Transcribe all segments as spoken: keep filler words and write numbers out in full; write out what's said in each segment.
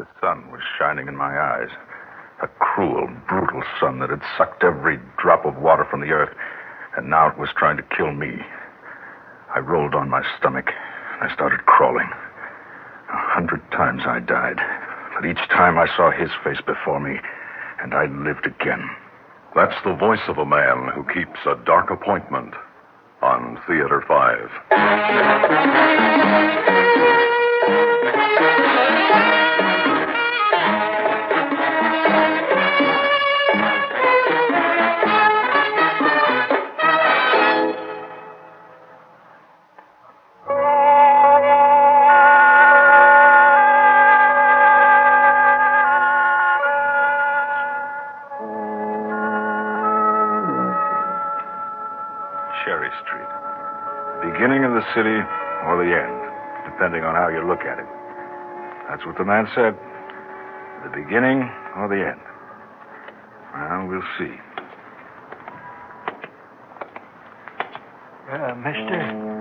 The sun was shining in my eyes. A cruel, brutal sun that had sucked every drop of water from the earth, and now it was trying to kill me. I rolled on my stomach, and I started crawling. A hundred times I died, but each time I saw his face before me, and I lived again. That's the voice of a man who keeps a dark appointment on Theater Five. Cherry Street. Beginning of the city or the end, depending on how you look at it. That's what the man said. The beginning or the end. Well, we'll see. Uh, mister?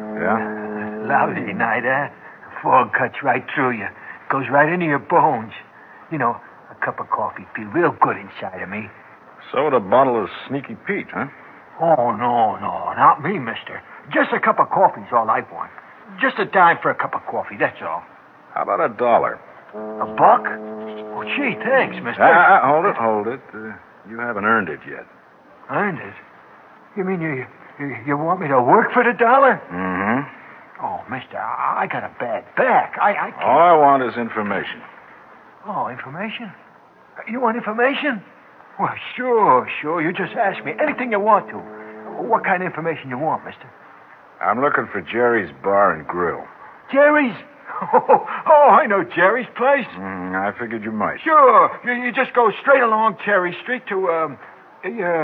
Yeah? Lousy night, eh? Fog cuts right through you. Goes right into your bones. You know, a cup of coffee feel real good inside of me. So would a bottle of Sneaky Pete, huh? Oh, no, no, not me, mister. Just a cup of coffee's all I want. Just a dime for a cup of coffee, that's all. How about a dollar? A buck? Oh, gee, thanks, mister. Ah, hold it, hold it. Uh, you haven't earned it yet. Earned it? You mean you, you you want me to work for the dollar? Mm-hmm. Oh, mister, I, I got a bad back. I, I can't... All I want is information. Oh, information? You want information? Well, sure, sure. You just ask me anything you want to. What kind of information you want, mister? I'm looking for Jerry's Bar and Grill. Jerry's? Oh, oh I know Jerry's place. Mm, I figured you might. Sure. You, you just go straight along Cherry Street to, um, uh,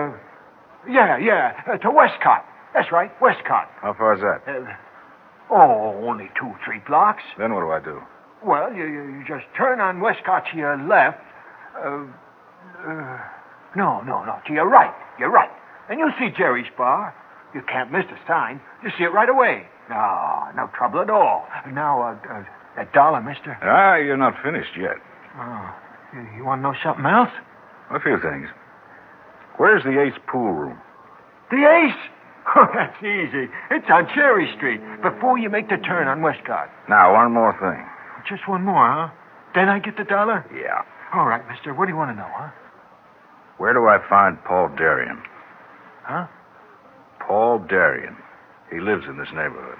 yeah, yeah, uh, to Westcott. That's right, Westcott. How far is that? Uh, oh, only two, three blocks. Then what do I do? Well, you, you, you just turn on Westcott to your left. Uh, uh, no, no, no, to your right. You're right. And you'll see Jerry's Bar. You can't miss the sign. You see it right away. No, no trouble at all. Now, uh, uh, that dollar, mister. Ah, you're not finished yet. Oh, you, you want to know something else? A few things. Where's the Ace pool room? The Ace? Oh, that's easy. It's on Cherry Street, before you make the turn on Westcott. Now, one more thing. Just one more, huh? Then I get the dollar? Yeah. All right, mister. What do you want to know, huh? Where do I find Paul Darien? Huh? Paul Darien. He lives in this neighborhood.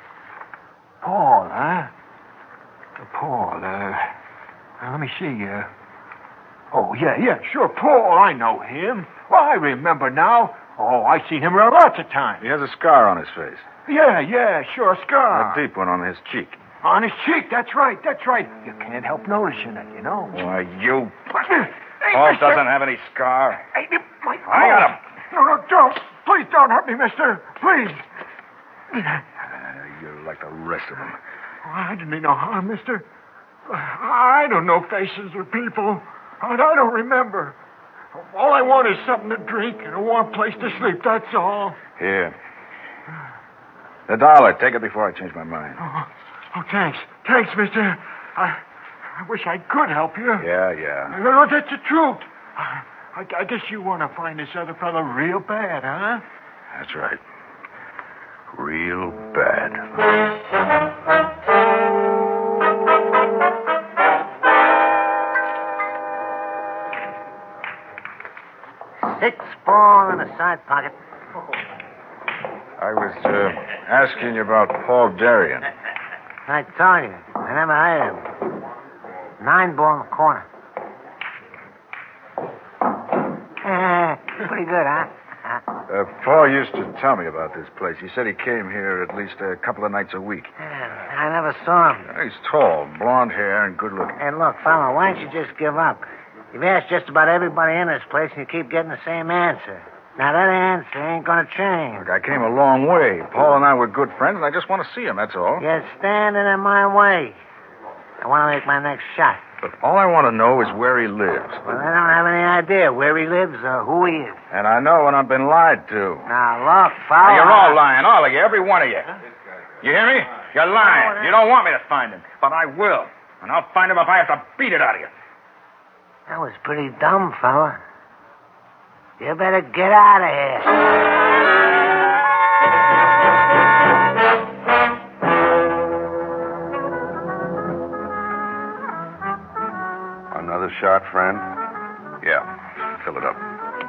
Paul, huh? Paul, uh... uh, let me see, uh... Oh, yeah, yeah, sure, Paul, I know him. Well, I remember now. Oh, I've seen him around lots of times. He has a scar on his face. Yeah, yeah, sure, a scar. A deep one on his cheek. On his cheek, that's right, that's right. You can't help noticing it, you know. Why, you... Hey, Paul mister. doesn't have any scar. Hey, my... I got him. No, no, don't. Please don't hurt me, mister. Please. Uh, you're like the rest of them. Oh, I didn't mean no harm, mister. I don't know faces or people. And I don't remember. All I want is something to drink and a warm place to sleep, that's all. Here. The dollar. Take it before I change my mind. Oh, oh thanks. Thanks, mister. I, I wish I could help you. Yeah, yeah. No, no, that's the truth. I, I guess you want to find this other fella real bad, huh? That's right. Real bad. Six ball in the side pocket. I was uh, asking you about Paul Darien. I told you. I never heard of him. Nine ball in the corner. Pretty good, huh? Uh, Paul used to tell me about this place. He said he came here at least a couple of nights a week. I never saw him. He's tall, blonde hair, and good looking. Hey, look, fella, why don't you just give up? You've asked just about everybody in this place, and you keep getting the same answer. Now, that answer ain't gonna change. Look, I came a long way. Paul and I were good friends, and I just want to see him, that's all. You're standing in my way. I want to make my next shot. But all I want to know is where he lives. Well, I don't have any idea where he lives or who he is. And I know when I've been lied to. Now, look, fella. Now, you're all lying, all of you, every one of you. You hear me? You're lying. You don't want me to find him, but I will. And I'll find him if I have to beat it out of you. That was pretty dumb, fella. You better get out of here. Another shot, friend? Yeah, fill it up.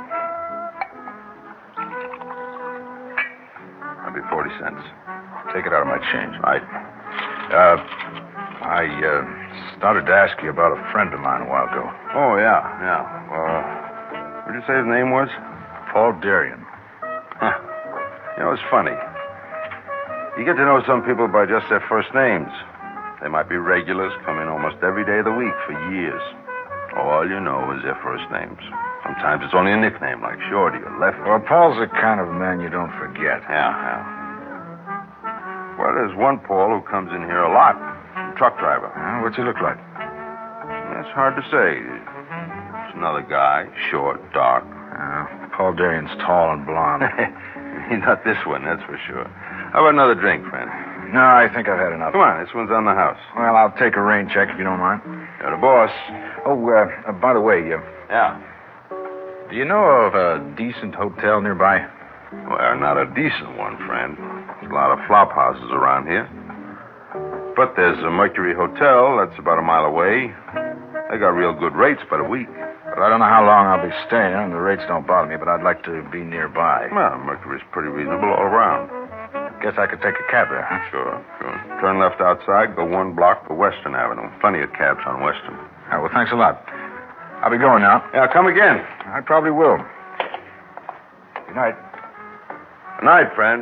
That'll be forty cents. Take it out of my change. Right. Uh, I uh, started to ask you about a friend of mine a while ago. Oh, yeah, yeah. Uh, what did you say his name was? Paul Darien. Huh. You know, it's funny. You get to know some people by just their first names. They might be regulars, come in almost every day of the week for years. All you know is their first names. Sometimes it's only a nickname, like Shorty or Lefty. Well, Paul's the kind of man you don't forget. Yeah, yeah. Well, there's one Paul who comes in here a lot. A truck driver. Uh, what's he look like? That's hard to say. It's another guy, short, dark. Uh, Paul Darien's tall and blonde. He's not this one, that's for sure. How about another drink, friend? No, I think I've had enough. Come on, this one's on the house. Well, I'll take a rain check if you don't mind. You're the boss. Oh, uh, uh, by the way, uh, Yeah. do you know of a decent hotel nearby? Well, not a decent one, friend. There's a lot of flop houses around here. But there's a Mercury Hotel that's about a mile away. They got real good rates by the week. But I don't know how long I'll be staying, and the rates don't bother me, but I'd like to be nearby. Well, Mercury's pretty reasonable all around. Guess I could take a cab there, huh? Sure, sure. Turn left outside, go one block to Western Avenue. Plenty of cabs on Western. All right, well, thanks a lot. I'll be going now. Yeah, come again. I probably will. Good night. Good night, friend.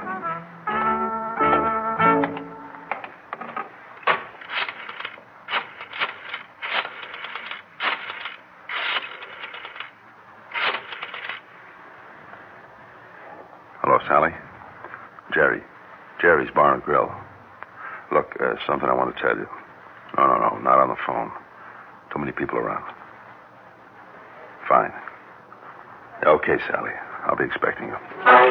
Hello, Sally. Jerry. Jerry's Bar and Grill. Look, uh, something I want to tell you. No, no, no, not on the phone. Too many people around. Fine. Okay, Sally. I'll be expecting you.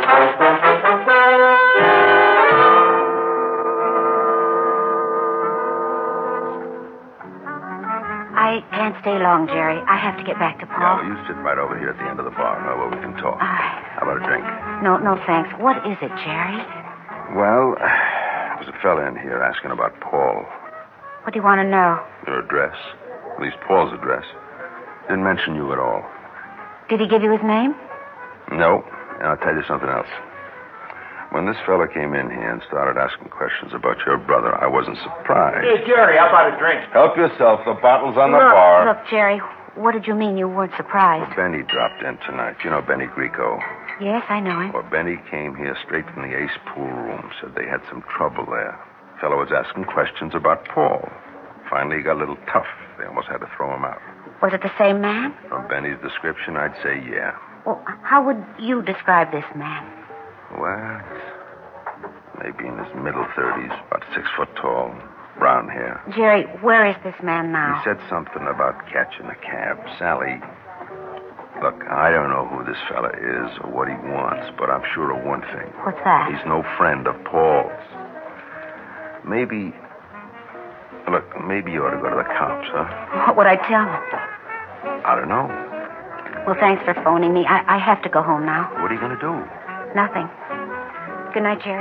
I can't stay long, Jerry. I have to get back to Yeah, Paul. well, you sit right over here at the end of the bar uh, where we can talk. All right. How about a drink? No, no, thanks. What is it, Jerry? Well, there was a fella in here asking about Paul. What do you want to know? Your address. At least Paul's address. Didn't mention you at all. Did he give you his name? No. And I'll tell you something else. When this fella came in here and started asking questions about your brother, I wasn't surprised. Hey, Jerry, how about a drink? Help yourself. The bottle's on the look, bar. Look, Jerry, what did you mean you weren't surprised? Benny dropped in tonight. You know Benny Greco. Yes, I know him. Well, Benny came here straight from the Ace Pool room. Said they had some trouble there. Fellow was asking questions about Paul. Finally, he got a little tough. They almost had to throw him out. Was it the same man? From Benny's description, I'd say yeah. Well, how would you describe this man? Well, maybe in his middle thirties, about six foot tall, brown hair. Jerry, where is this man He now? said something about catching a cab. Sally, look, I don't know who this fella is or what he wants, but I'm sure of one thing. What's that? He's no friend of Paul's. Maybe, look, maybe you ought to go to the cops, huh? What would I tell him? I don't know. Well, thanks for phoning me. I, I have to go home now. What are you going to do? Nothing. Good night, Jerry.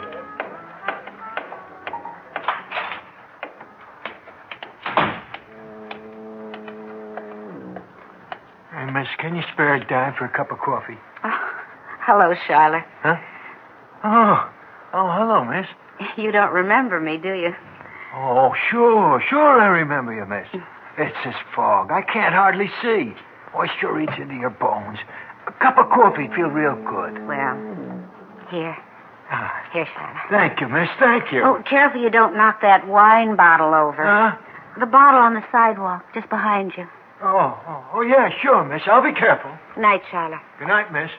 Hey, miss, can you spare a dime for a cup of coffee? Oh, hello, Schuyler. Huh? Oh, oh, hello, miss. You don't remember me, do you? Oh, sure, sure I remember you, miss. It's this fog. I can't hardly see. Moisture eats into your bones. A cup of coffee'd feel real good. Well, here. Ah, Here, Schuyler. thank you, miss, thank you. Oh, careful you don't knock that wine bottle over. Huh? The bottle on the sidewalk, just behind you. Oh, oh, oh, yeah, sure, miss. I'll be careful. Night, Schuyler. Good night, miss.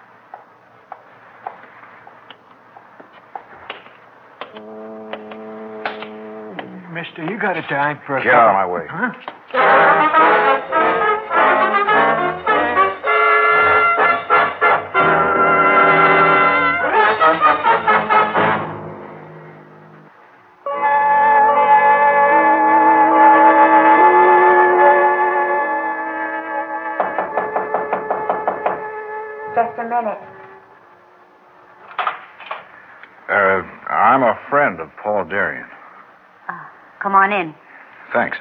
Mister, you got a dime for a Get cup out of of- my way. Huh? minute. Uh, I'm a friend of Paul Darien. Uh, come on in. Thanks.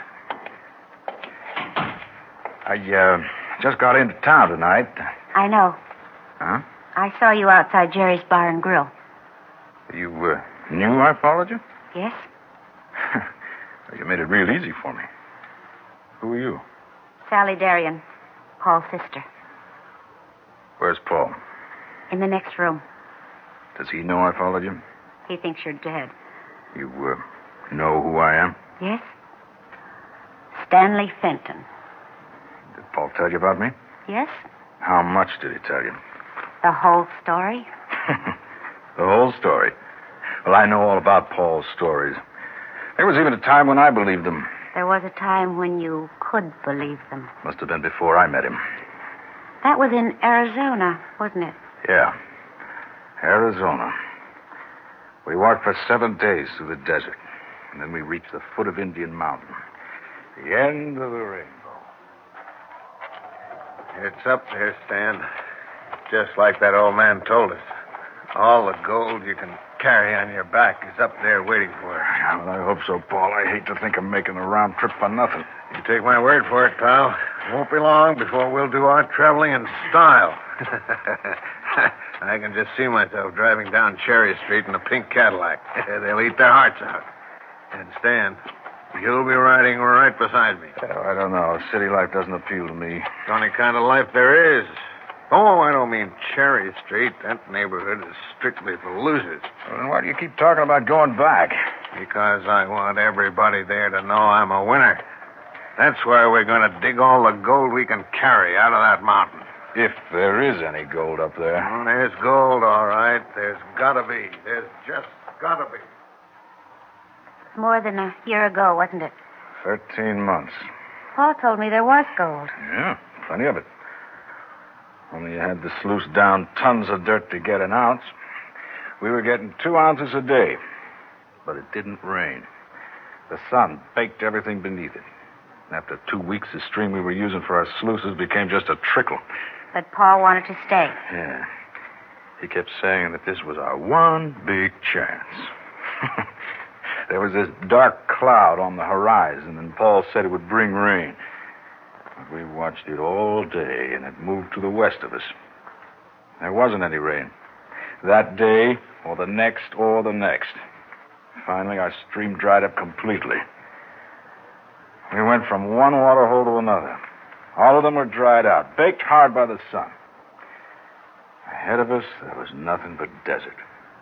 I, uh, just got into town tonight. I know. Huh? I saw you outside Jerry's Bar and Grill. You, uh, knew I followed you? Yes? You made it real easy for me. Who are you? Sally Darien, Paul's sister. Where's Paul? In the next room. Does he know I followed you? He thinks you're dead. You, uh, know who I am? Yes? Stanley Fenton. Did Paul tell you about me? Yes? How much did he tell you? The whole story? The whole story? Well, I know all about Paul's stories. There was even a time when I believed them. There was a time when you could believe them. Must have been before I met him. That was in Arizona, wasn't it? Yeah. Arizona. We walked for seven days through the desert. And then we reached the foot of Indian Mountain. The end of the rainbow. It's up there, Stan. Just like that old man told us. All the gold you can carry on your back is up there waiting for us. Yeah, well, I hope so, Paul. I hate to think of making a round trip for nothing. You take my word for it, pal. It won't be long before we'll do our traveling in style. I can just see myself driving down Cherry Street in a pink Cadillac. They'll eat their hearts out. And Stan, you'll be riding right beside me. Oh, I don't know. City life doesn't appeal to me. It's the only kind of life there is. Oh, I don't mean Cherry Street. That neighborhood is strictly for losers. Well, then why do you keep talking about going back? Because I want everybody there to know I'm a winner. That's why we're going to dig all the gold we can carry out of that mountain. If there is any gold up there. Well, there's gold, all right. There's got to be. There's just got to be. More than a year ago, wasn't it? Thirteen months. Paul told me there was gold. Yeah, plenty of it. Only you had to sluice down tons of dirt to get an ounce. We were getting two ounces a day. But it didn't rain. The sun baked everything beneath it. After two weeks, the stream we were using for our sluices became just a trickle. But Paul wanted to stay. Yeah. He kept saying that this was our one big chance. There was this dark cloud on the horizon, and Paul said it would bring rain. But we watched it all day, and it moved to the west of us. There wasn't any rain. That day, or the next, or the next. Finally, our stream dried up completely. We went from one water hole to another. All of them were dried out, baked hard by the sun. Ahead of us, there was nothing but desert.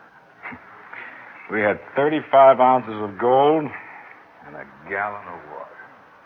We had thirty-five ounces of gold and a gallon of water.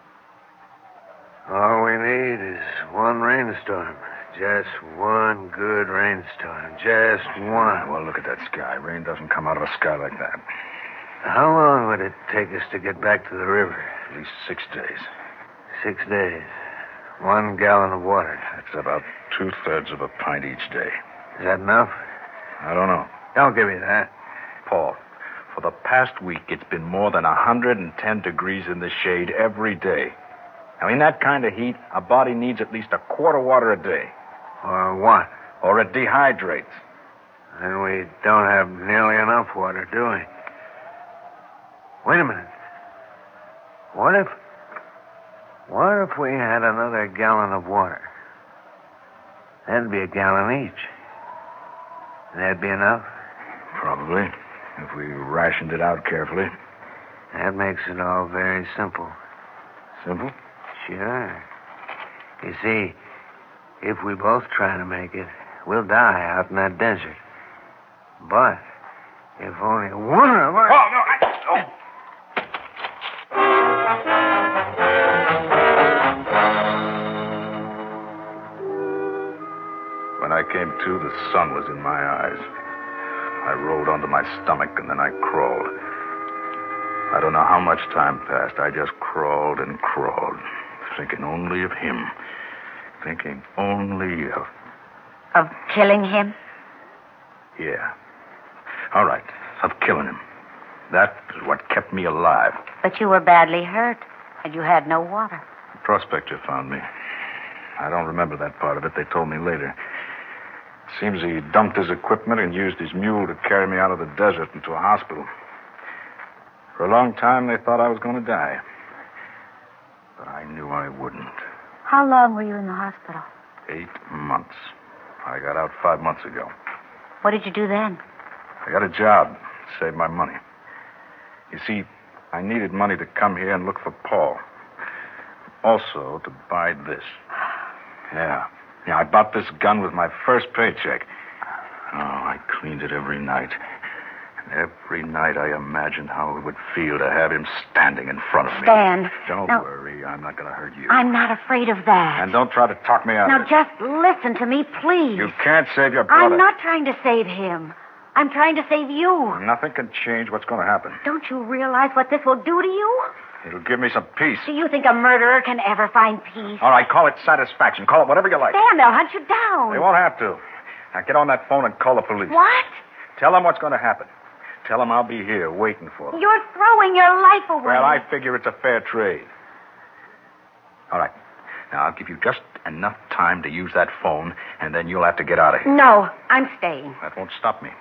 All we need is one rainstorm. Just one good rainstorm. Just one. Well, look at that sky. Rain doesn't come out of a sky like that. How long would it take us to get back to the river? At least six days. Six days. One gallon of water. That's about two-thirds of a pint each day. Is that enough? I don't know. Don't give me that. Paul, for the past week, it's been more than one hundred ten degrees in the shade every day. Now, in that kind of heat, a body needs at least a quart of water a day. Or what? Or it dehydrates. And we don't have nearly enough water, do we? Wait a minute. What if... What if we had another gallon of water? That'd be a gallon each. That'd be enough? Probably, if we rationed it out carefully. That makes it all very simple. Simple? Sure. You see, if we both try to make it, we'll die out in that desert. But if only one of us... Oh, no, I... Oh. When I came to, the sun was in my eyes. I rolled onto my stomach, and then I crawled. I don't know how much time passed. I just crawled and crawled, thinking only of him. Thinking only of... Of killing him? Yeah. All right, of killing him. That is what kept me alive. But you were badly hurt, and you had no water. The prospector found me. I don't remember that part of it. They told me later. Seems he dumped his equipment and used his mule to carry me out of the desert into a hospital. For a long time, they thought I was going to die. But I knew I wouldn't. How long were you in the hospital? Eight months. I got out five months ago. What did you do then? I got a job. Saved my money. You see, I needed money to come here and look for Paul. Also, to buy this. Yeah. Yeah, I bought this gun with my first paycheck. Oh, I cleaned it every night. And every night I imagined how it would feel to have him standing in front of me. Stan. Don't now, worry. I'm not going to hurt you. I'm not afraid of that. And don't try to talk me out Now, of it. just listen to me, please. You can't save your brother. I'm not trying to save him. I'm trying to save you. Nothing can change what's going to happen. Don't you realize what this will do to you? It'll give me some peace. Do you think a murderer can ever find peace? All right, call it satisfaction. Call it whatever you like. Stan, they'll hunt you down. They won't have to. Now get on that phone and call the police. What? Tell them what's going to happen. Tell them I'll be here waiting for them. You're throwing your life away. Well, I figure it's a fair trade. All right. Now, I'll give you just enough time to use that phone, and then you'll have to get out of here. No, I'm staying. That won't stop me.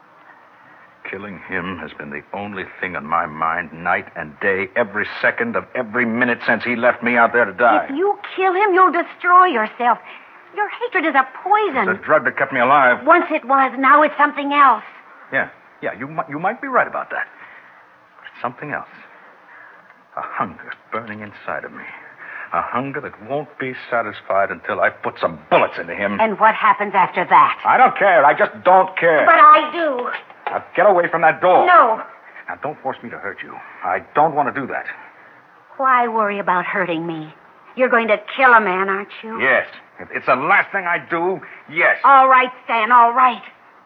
Killing him has been the only thing on my mind night and day, every second of every minute since he left me out there to die. If you kill him, you'll destroy yourself. Your hatred is a poison. It's a drug that kept me alive. Once it was, now it's something else. Yeah, yeah, you might, you might be right about that. But it's something else. A hunger burning inside of me. A hunger that won't be satisfied until I put some bullets into him. And what happens after that? I don't care. I just don't care. But I do. Now, get away from that door. No. Now, don't force me to hurt you. I don't want to do that. Why worry about hurting me? You're going to kill a man, aren't you? Yes. If it's the last thing I do, yes. All right, Stan, all right.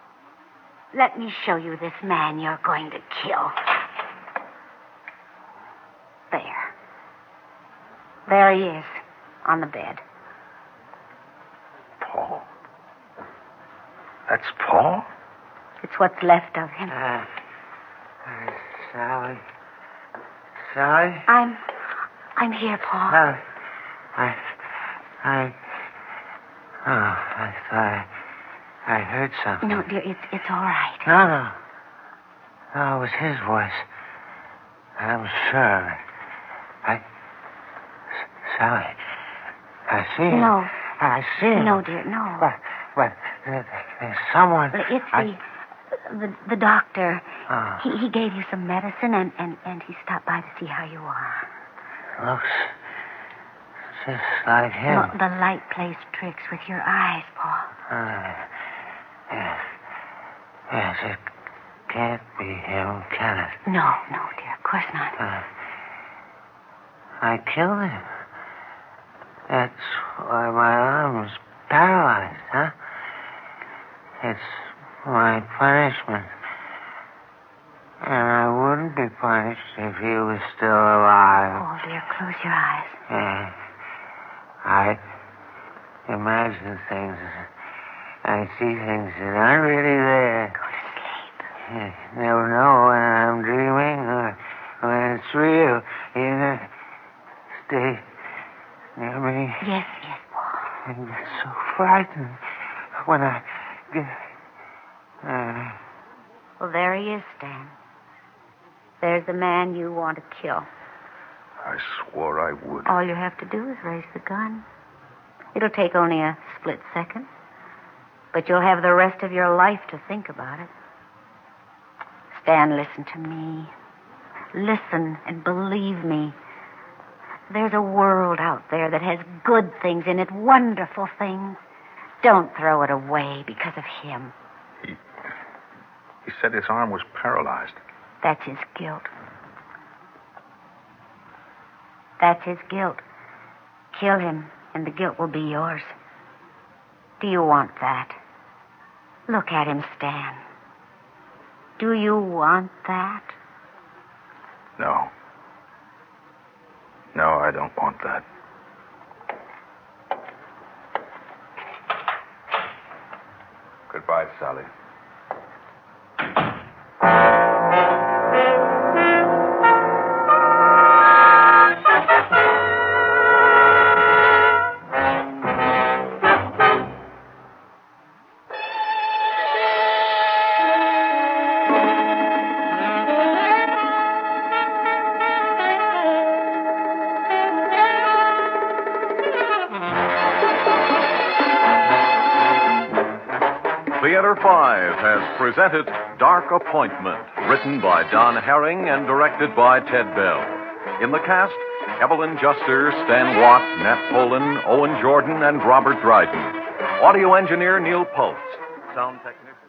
Let me show you this man you're going to kill. There. There he is, on the bed. Paul? That's Paul? It's what's left of him. Uh, uh, Sally. Sally? I'm... I'm here, Paul. Uh, I... I... Oh, I thought I, I heard something. No, dear, it's, it's all right. No, no. No, it was his voice. I'm sure of it. I... Sally. I see him. No. I see him. No, dear, no. But, but there, there's someone... It's I... the... The, the doctor. Oh. He, he gave you some medicine, and, and, and he stopped by to see how you are. Looks just like him. No, the light plays tricks with your eyes, Paul. Uh, yes. Yes, it can't be him, can it? No, no, dear, of course not. Uh, I killed him. That's why my arm is paralyzed, huh? It's my punishment. And I wouldn't be punished if he was still alive. Oh, dear, close your eyes. Yeah. I imagine things. I see things that aren't really there. Go to sleep. You never know when I'm dreaming or when it's real. You know, stay near me. Yes, yes, Paul. I get so frightened when I get... Uh, Well, there he is, Stan. There's the man you want to kill. I swore I would. All you have to do is raise the gun. It'll take only a split second, but you'll have the rest of your life to think about it. Stan, listen to me. Listen and believe me. There's a world out there that has good things in it, wonderful things. Don't throw it away because of him. He, he said his arm was paralyzed. That's his guilt. That's his guilt. Kill him, and the guilt will be yours. Do you want that? Look at him, Stan. Do you want that? No. No, I don't want that. Goodbye, Sally. Theater five has presented Dark Appointment, written by Don Herring and directed by Ted Bell. In the cast, Evelyn Juster, Stan Watt, Nat Poland, Owen Jordan, and Robert Dryden. Audio engineer Neil Pulse. Sound technician.